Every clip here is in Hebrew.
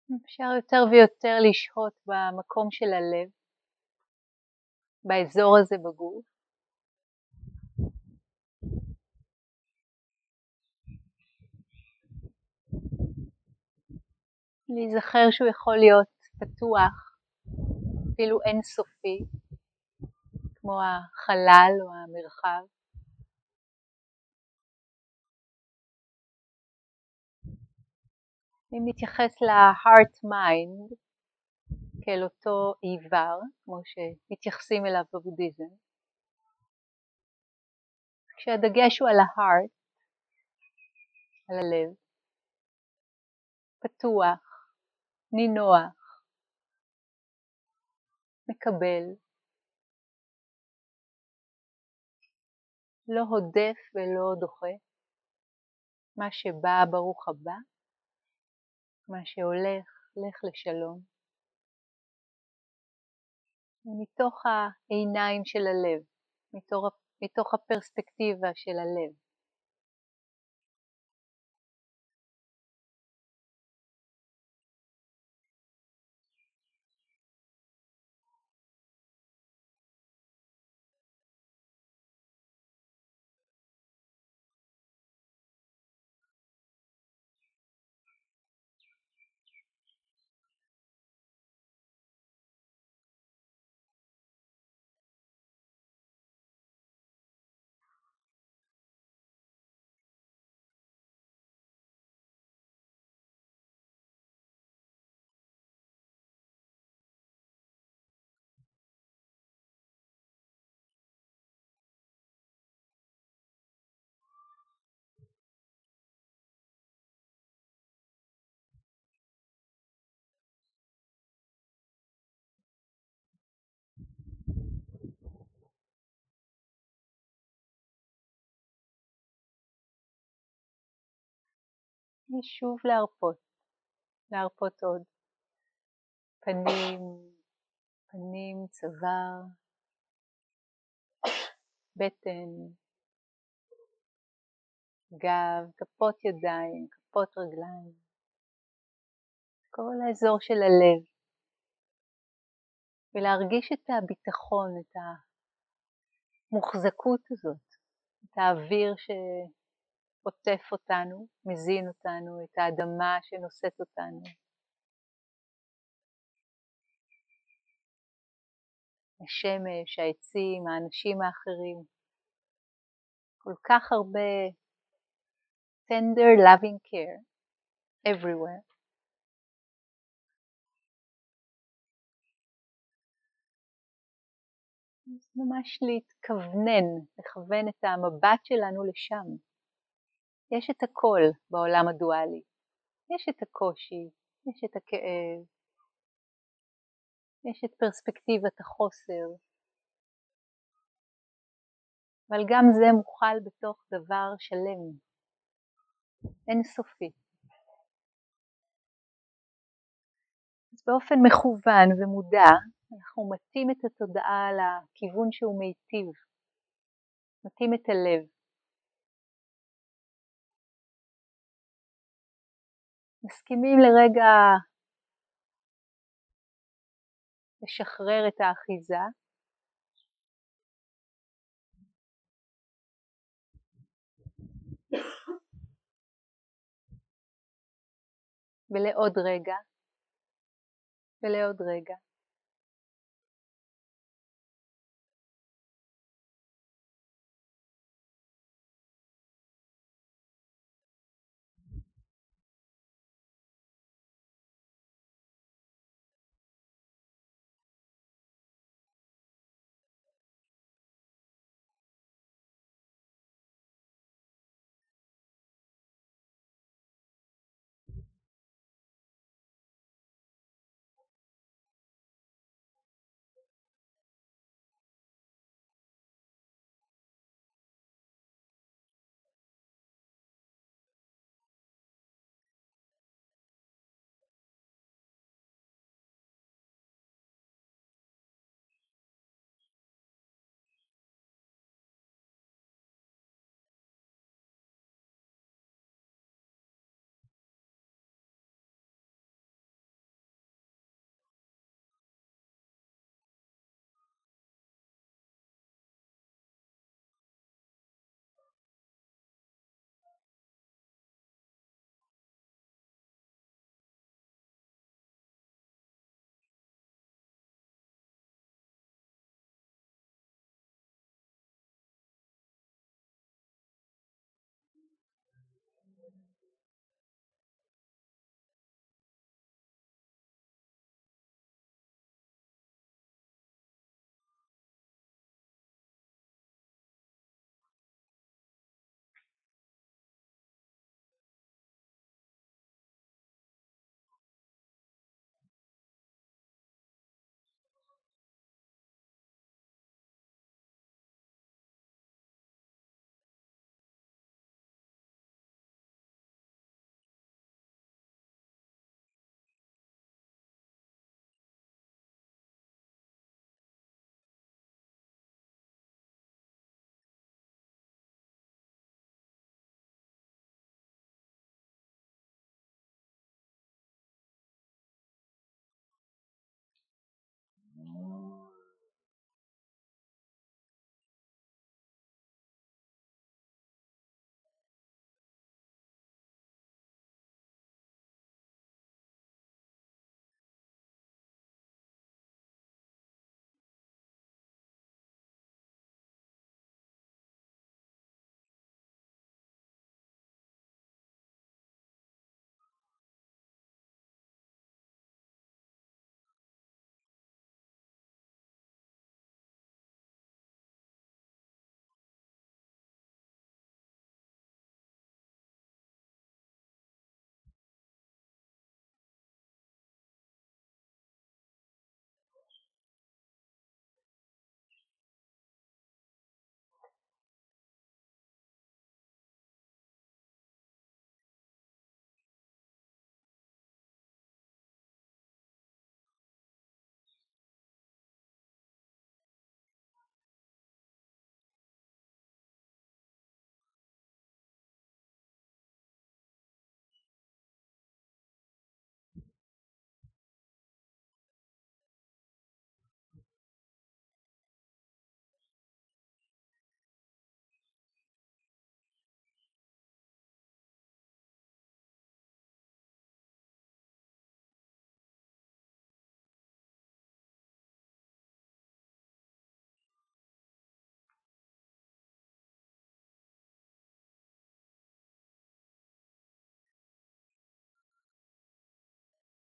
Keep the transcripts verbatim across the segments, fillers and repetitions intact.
אפשר יותר ויותר לשהות במקום של הלב, באזור הזה בגוף. להיזכר שהוא יכול להיות פתוח, אפילו אינסופי, כמו החלל או המרחב. אם נתייחס ל-heart mind כאל אותו איבר, כמו שמתייחסים אליו בבודהיזם, כשהדגש הוא על ה-heart, על הלב, פתוח, נינוח, מקבל, לא הודף ולא דוחה, מה שבא ברוך הבא, מה שהולך, לך לשלום. מתוך העיניים של הלב, מתוך, מתוך הפרספקטיבה של הלב. ושוב להרפות, להרפות עוד. פנים, פנים, צוואר, בטן, גב, כפות ידיים, כפות רגליים. כל האזור של הלב. ולהרגיש את הביטחון, את המוחזקות הזאת, את האוויר שעוטף אותנו, מזין אותנו, את האדמה שנושאת אותנו. השמש, העצים, האנשים האחרים. כל כך הרבה tender loving care everywhere. ממש להתכוונן, לכוון את המבט שלנו לשם. יש את הכל בעולם הדואלי. יש את הקושי, יש את הכאב, יש את פרספקטיבת החוסר. אבל גם זה מוכל בתוך דבר שלם, אינסופי. אז באופן מכוון ומודע, אנחנו מתאים את התודעה לכיוון שהוא מיטיב, מתאים את הלב. מסכימים לרגע לשחרר את האחיזה. ולעוד רגע, ולעוד רגע.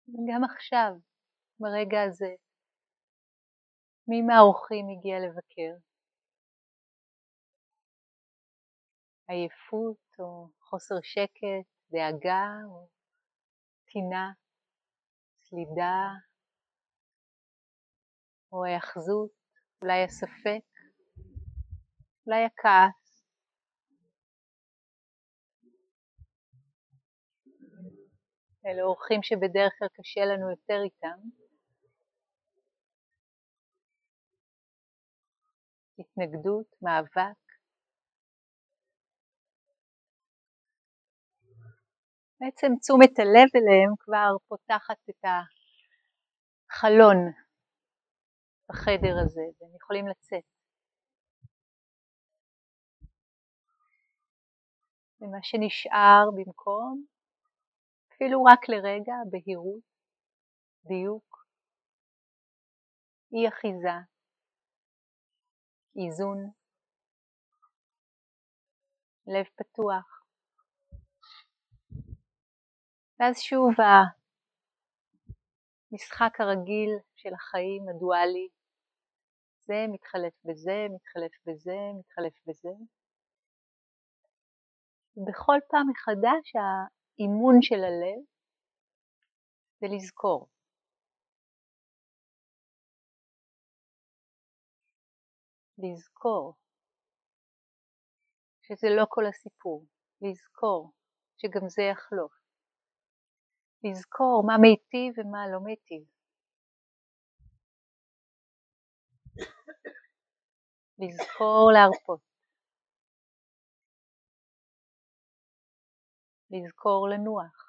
וגם עכשיו, ברגע הזה, מי מהאורחים הגיע לבקר? עייפות או חוסר שקט, דאגה או טינה, סלידה או ההאחזות, אולי הספק, אולי הכעס. אלה אורחים שבדרך כלל קשה לנו יותר איתם. התנגדות, מאבק. בעצם תשומת הלב אליהם כבר פותחת את החלון בחדר הזה, והם יכולים לצאת. ומה שנשאר במקום, אפילו רק לרגע, בהירות, דיוק, אי אחיזה, איזון, לב פתוח. ואז שוב המשחק הרגיל של החיים הדואלי, זה מתחלף בזה, מתחלף בזה, מתחלף בזה. ובכל פעם מחדש האימון של הלב זה לזכור. לזכור שזה לא כל הסיפור. לזכור שגם זה יחלוף. לזכור מה מיטיב ומה לא מיטיב. לזכור להרפות. לזכור לנוח.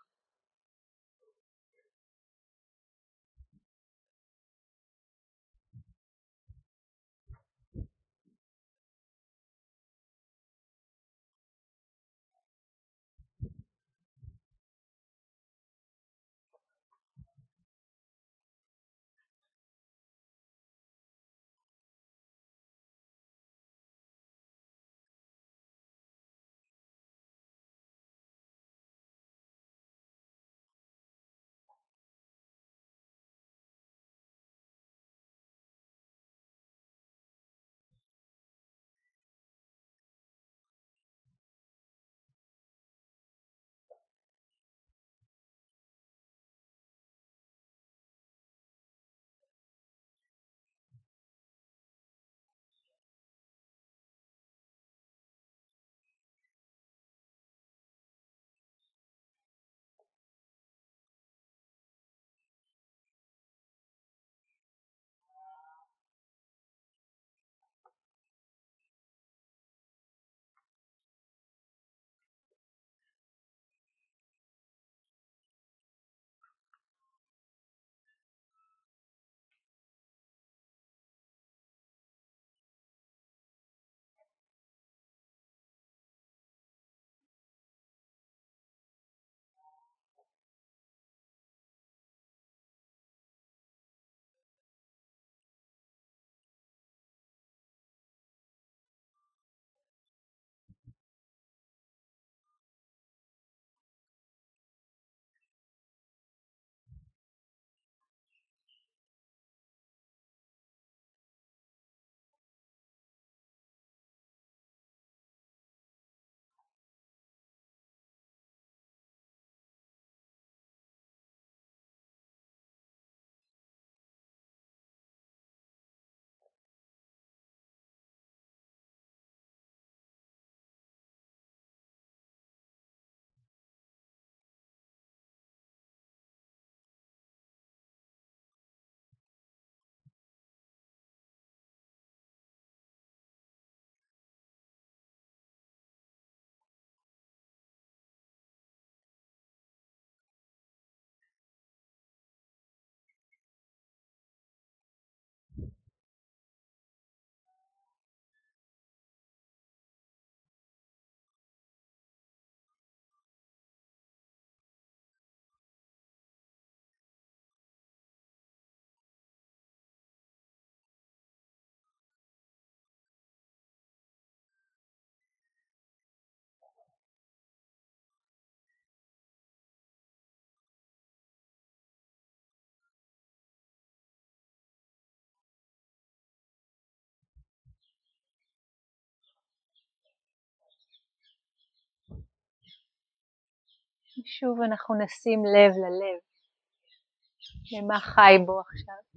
שוב אנחנו נשים לב ללב, למה חי בו עכשיו.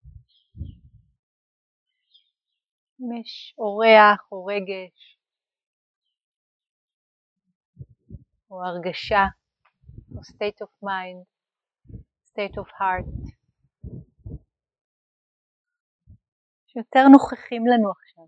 אם יש אורח או רגש, או הרגשה, או state of mind, state of heart, שיותר נוכחים לנו עכשיו.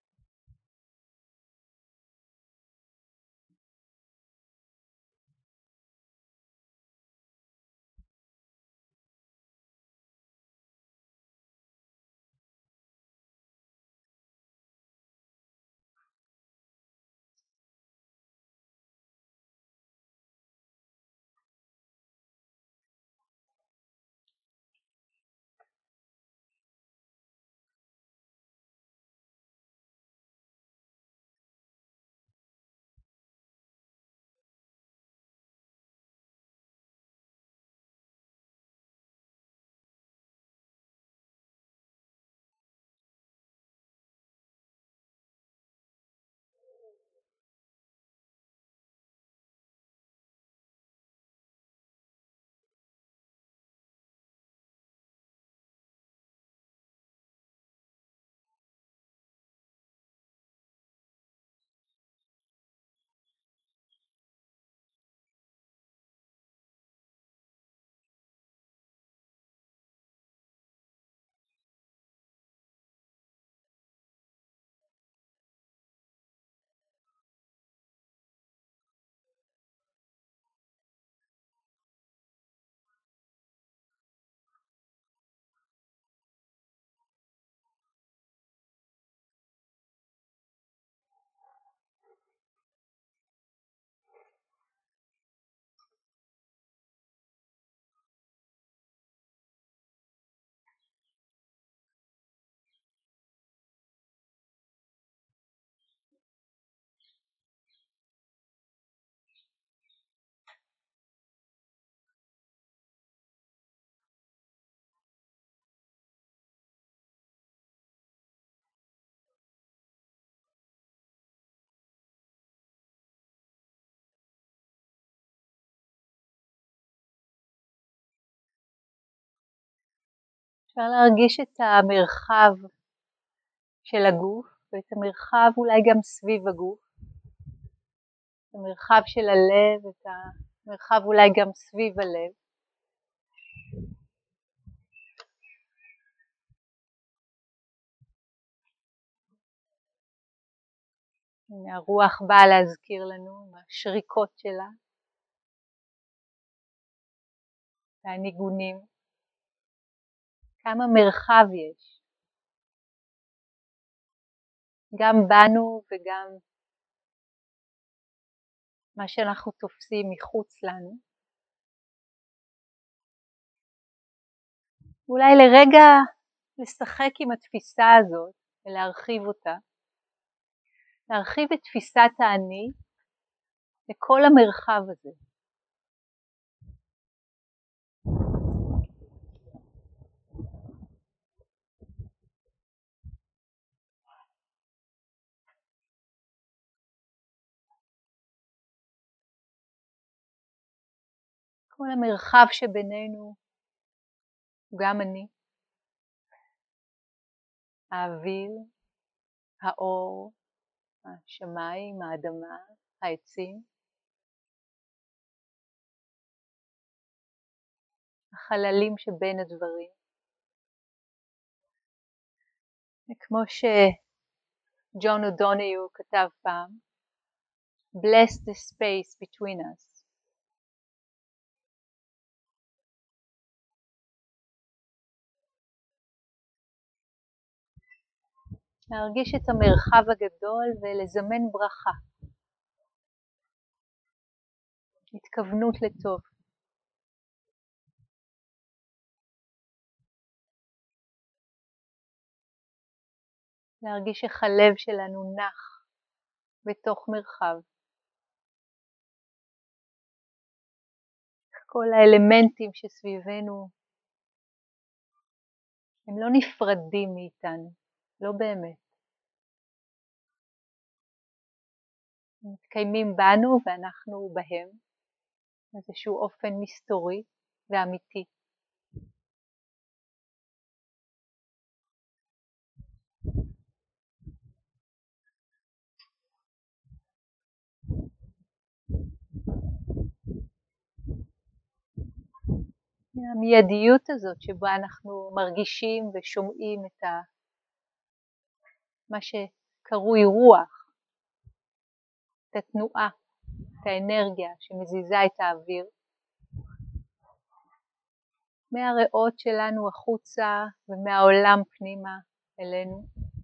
אפשר להרגיש את המרחב של הגוף, ואת המרחב אולי גם סביב הגוף. את המרחב של הלב, את המרחב אולי גם סביב הלב. הנה הרוח באה להזכיר לנו השריקות שלה, והניגונים. כמה מרחב יש, גם בנו וגם מה שאנחנו תופסים מחוץ לנו. אולי לרגע לשחק עם התפיסה הזאת ולהרחיב אותה. להרחיב את תפיסת האני לכל המרחב הזה. כל המרחב שבינינו הוא גם אני. האוויר, האור, השמיים, האדמה, העצים. החללים שבין הדברים. וכמו שג'ון אודוניו כתב פעם, bless the space between us. להרגיש את המרחב הגדול ולזמן ברכה. התכוונות לטוב. להרגיש איך הלב שלנו נח בתוך מרחב. כל האלמנטים שסביבנו הם לא נפרדים מאיתנו, לא באמת. הם מתקיימים בנו ואנחנו בהם. איזשהו אופן מסתורי ואמיתי. המיידיות הזאת שבה אנחנו מרגישים ושומעים את ה... מה שקרוי רוח, את התנועה, את האנרגיה שמזיזה את האוויר, מהריאות שלנו החוצה ומהעולם פנימה אלינו.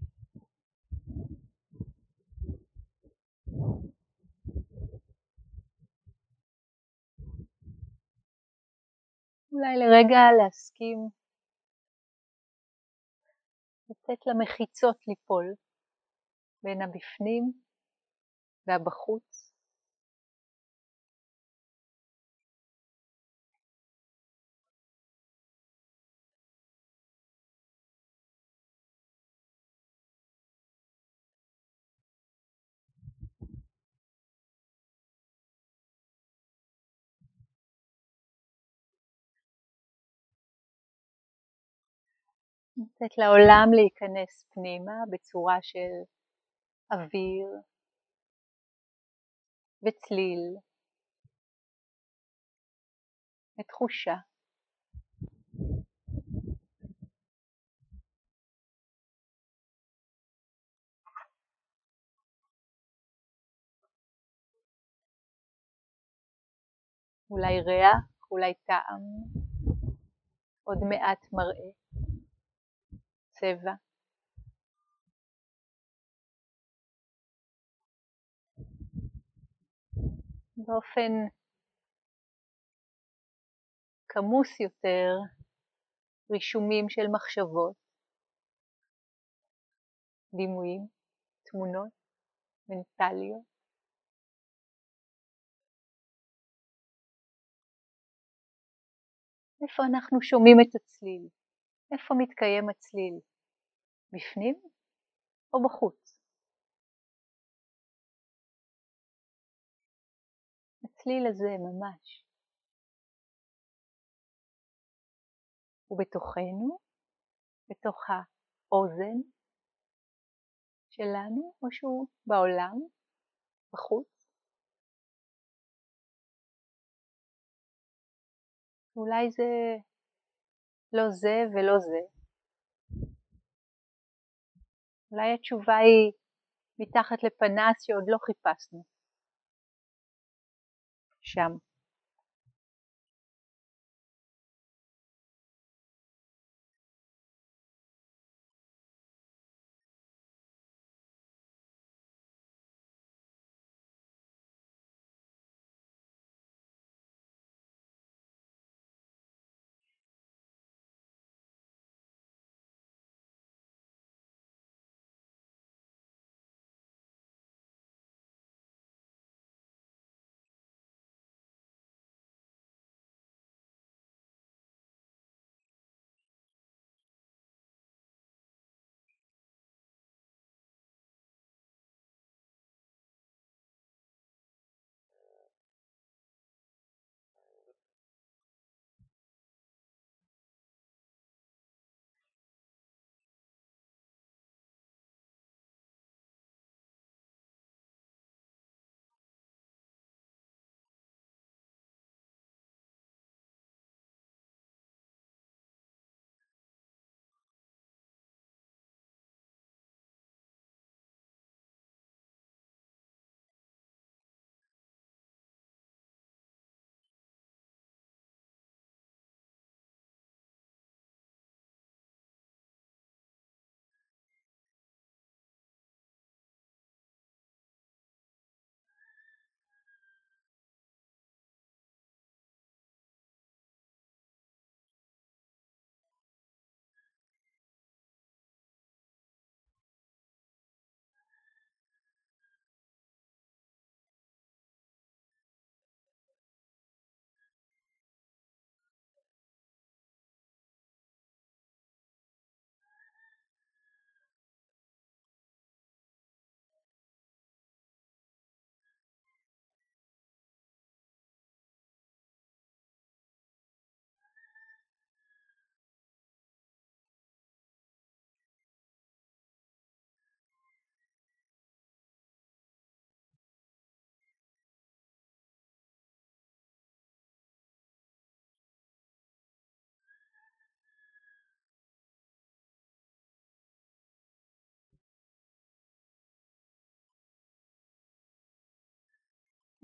אולי לרגע להסכים, לתת למחיצות ליפול בין הבפנים והבחוץ. לתת לעולם להיכנס פנימה בצורה של אוויר וצליל ותחושה. אולי ריח, אולי טעם, עוד מעט מראה, צבע. באופן כמוס יותר, רישומים של מחשבות, דימויים, תמונות, מנטליות. איפה אנחנו שומעים את הצליל? איפה מתקיים הצליל? בפנים או בחוץ? הצליל הזה ממש. הוא בתוכנו, בתוך האוזן שלנו, או שהוא בעולם, בחוץ. אולי זה לא זה ולא זה. אולי התשובה היא מתחת לפנס שעוד לא חיפשנו. שם.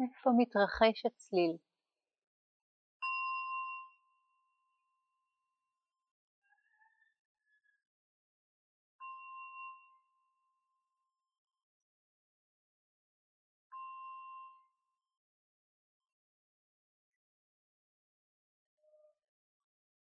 איפה מתרחש הצליל?